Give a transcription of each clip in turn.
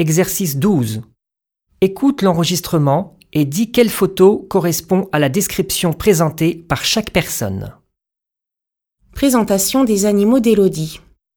Exercice 12. Écoute l'enregistrement et dis quelle photo correspond à la description présentée par chaque personne. Présentation des animaux d'Élodie.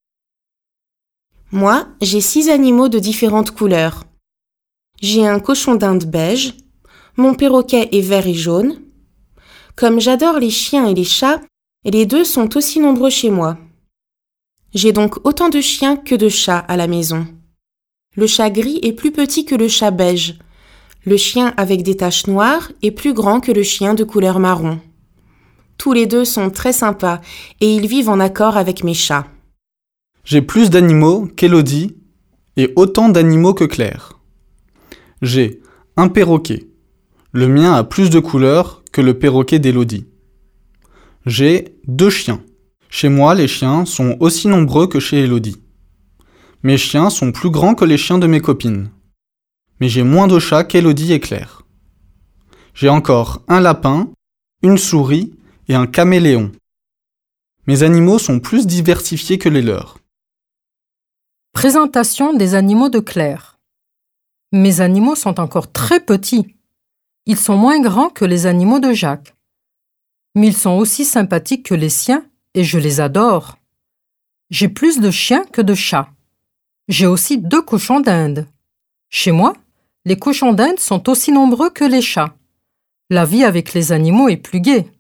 Moi, j'ai 6 animaux de différentes couleurs. J'ai un cochon d'Inde beige, mon perroquet est vert et jaune. Comme j'adore les chiens et les chats, les deux sont aussi nombreux chez moi. J'ai donc autant de chiens que de chats à la maison. Le chat gris est plus petit que le chat beige. Le chien avec des taches noires est plus grand que le chien de couleur marron. Tous les deux sont très sympas et ils vivent en accord avec mes chats. J'ai plus d'animaux qu'Élodie et autant d'animaux que Claire. J'ai un perroquet. Le mien a plus de couleurs que le perroquet d'Élodie. J'ai 2 chiens. Chez moi, les chiens sont aussi nombreux que chez Élodie. Mes chiens sont plus grands que les chiens de mes copines. Mais j'ai moins de chats qu'Élodie et Claire. J'ai encore un lapin, une souris et un caméléon. Mes animaux sont plus diversifiés que les leurs. Présentation des animaux de Claire. Mes animaux sont encore très petits. Ils sont moins grands que les animaux de Jacques. Mais ils sont aussi sympathiques que les siens et je les adore. J'ai plus de chiens que de chats. J'ai aussi 2 cochons d'Inde. Chez moi, les cochons d'Inde sont aussi nombreux que les chats. La vie avec les animaux est plus gaie.